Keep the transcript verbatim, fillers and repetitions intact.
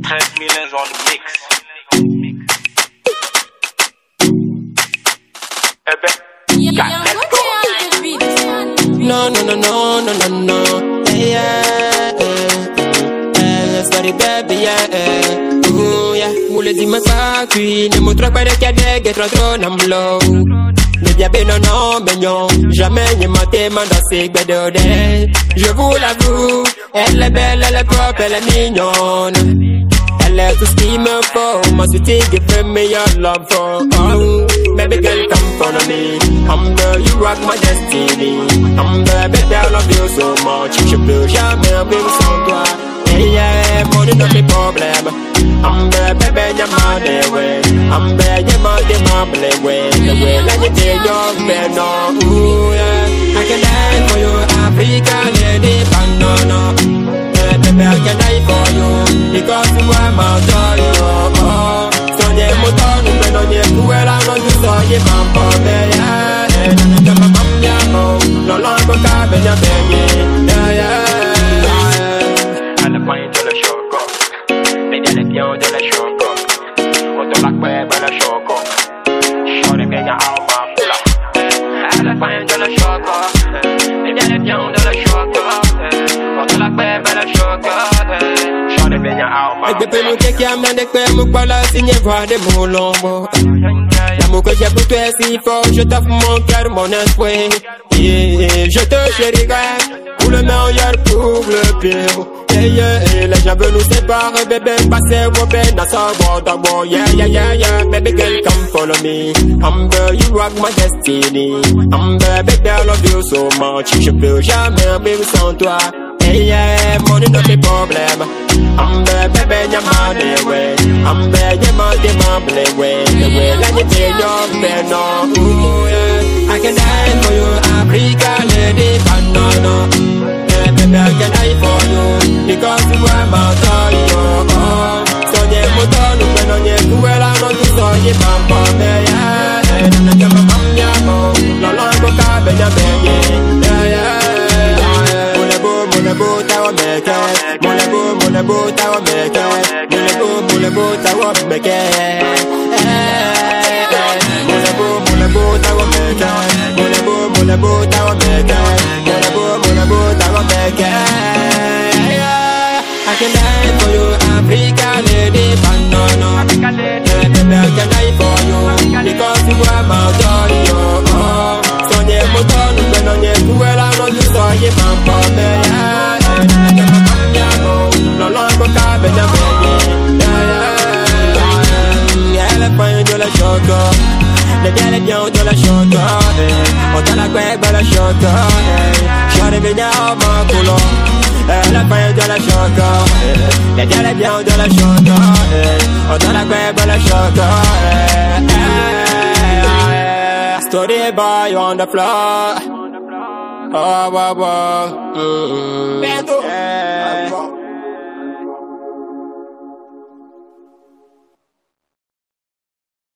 treize millions on the mix. Eh ben, yeah, let's go. No, no, no, no, no, no, no. Hey, yeah, yeah. Eh, sorry, baby, yeah. Ooh, yeah. Mule di me pa qui. Ne montre pas de cadet, get trop trop namlo. Ne dia ben non, non, ben non. Jamais ne maté, man dans ses bedodés. Je vous l'avoue, elle est belle, elle est propre, elle est mignonne. Elle est tout ce qu'il me faut. Ma sweetie, give me your love for. Oh, baby girl, come follow me. Humble, you rock my destiny. Humble, baby, I love you so much. Je peux jamais vivre sans toi. Hey, yeah, money not my problem. Humble, baby, you're my day way. Humble, you're my day, my play way. The way that you take your man, no. Ooh, yeah. I can die for you, African lady, banana. Baby, I can die for you because you are my joy. Oh, soñé mucho, no me doy escuela, no yo soy el mambo de ya. Ya me cambiamos, no lo hago cabe ya venir. Yeah, yeah. À la fin de la choco, les gars les pions de la choco, on te la cueva la choco, je les bien à ma pula. À la fin de la choco, les gars les pions de la choco, on te la cueva la choco. Et depuis mon kéki amène des cœurs, mon pala signé voir des mots longs. L'amour que j'ai pour toi est si fort, je t'offre mon cœur, mon esprit. Yeah, je te chérirai pour le meilleur, pour le pire. Yeah, yeah, les gens veulent nous séparer, bébé, passer au ben, dans sa boîte, yeah, yeah, yeah, yeah. Baby girl, come follow me. Humble, you rock my destiny. Humble, baby, I love you so much. Je peux jamais vivre sans toi. Hey, yeah, money not the problem. I'm the baby, you're my day way. I'm the you're my day, my play way. The way that you take your bed, no. Ooh, yeah. I can die for you, Africa lady, banana. Yeah, baby, I can die for you because you are my joy. Oh, oh. Soñé mucho, no me doy escuela, no yo soy el mambo de ya. No te llamo mami, amor. No lo hago cabe ya venir. Yeah, yeah. Mulebo, tawa meke, mulebo, mulebo, tawa meke, mulebo, mulebo, tawa meke. Mulebo, mulebo, tawa meke, mulebo, mulebo, tawa meke, mulebo, mulebo, tawa meke. I can die for you, Africa lady, banana. Baby, I can die for you because you are my joy. Oh, soñé mucho, no me doy escuela, no yo soy el mambo de ya. Ya me cambiamos, no lo hago cabe ya venir. Elle est pas de la choco, les gars les pions de la choco. On t'a la cueva la choco, j'aurais venu à ma couleur. Elle est pas de la choco, les gars les pions de la choco. On t'a la cueva la choco. Story boy on the floor. Oh, wow, wow. Mm-hmm. Yeah.